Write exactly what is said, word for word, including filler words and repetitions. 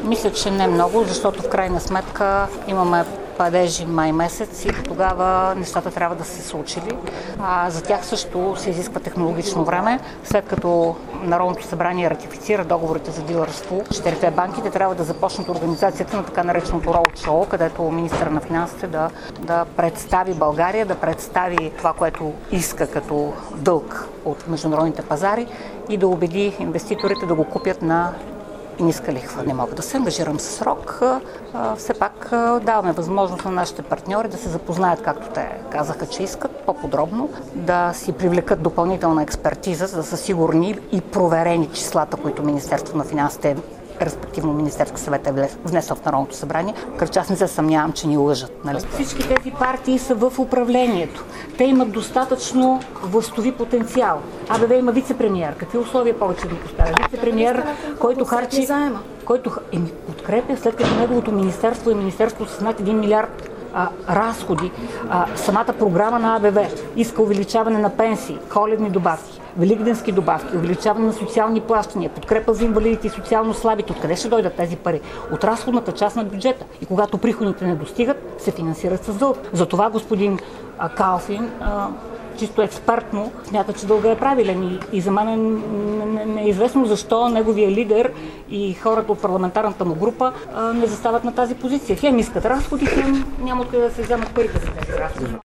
Мисля, че не много, защото в крайна сметка имаме падежи май месец и тогава нещата трябва да се случили. А за тях също се изисква технологично време. След като Народното събрание ратифицира договорите за дилърство, четирите банки те трябва да започнат организацията на така нареченото роудшоу, където министър на финансите да, да представи България, да представи това, което иска като дълг от международните пазари и да убеди инвеститорите да го купят на ниска лихва. Не мога да се ангажирам с срок. Все пак даваме възможност на нашите партньори да се запознаят, както те казаха, че искат, по-подробно, да си привлекат допълнителна експертиза, за да са сигурни и проверени числата, които Министерството на финансите, респективно Министерски съвет е внесъл в Народното събрание, като че аз не се съмнявам, че ни лъжат. Нали? Всички тези партии са в управлението. Те имат достатъчно властови потенциал. АБВ има вице-премиер. Какви условия повече да поставя? Вице-премиер, който харчи, който еми, подкрепя, след като неговото министерство и министерството с над един милиард а, разходи. А, самата програма на АБВ иска увеличаване на пенсии, коледни добавки, великденски добавки, увеличаване на социални плащания, подкрепа за инвалидите и социално слабите. Откъде ще дойдат тези пари? От разходната част на бюджета. И когато приходите не достигат, се финансират с дълг. Затова господин а, Калфин а, чисто експертно смята, че дълга е правилен. И, и за мен е неизвестно защо неговия лидер и хората от парламентарната му група а, не застават на тази позиция. Хем искат разходи, хем няма откъде да се вземат парите за тези разходи.